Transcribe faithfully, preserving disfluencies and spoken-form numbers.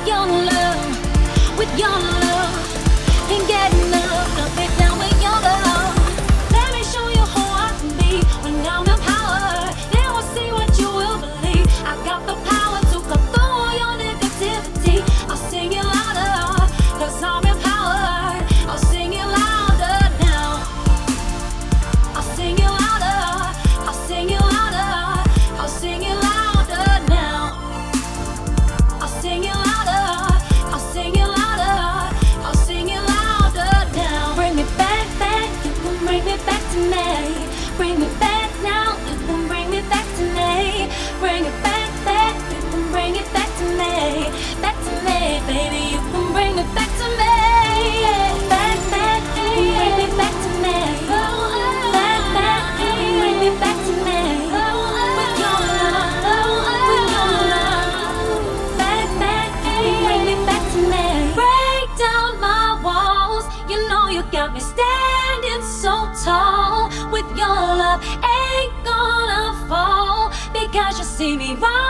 your love, with your love. Can't get enough, love it down with your love. Let me show you who I can be when I'm empowered. Then we'll see what you will believe. I got the power to cut through all your negativity. I'll sing it louder, cause I'm empowered. I'll sing it louder now. I'll sing it louder, I'll sing it louder, I'll sing it louder now. I'll sing it louder, I'll sing it louder, I'll sing it louder now. Bring me back, back, you can bring me back to me. Bring me back now, you can bring me back to me. Bring it back, back, you can bring it back to me. Back to me, baby, you can bring it back to me. Back, back, you can bring me back to me. Back, back, you can bring me back to me. With your love, with your love. Back, back, you can bring me back to me. Break down my walls, you know you got me standing so tall. With your love, ain't gonna fall, because you see me right.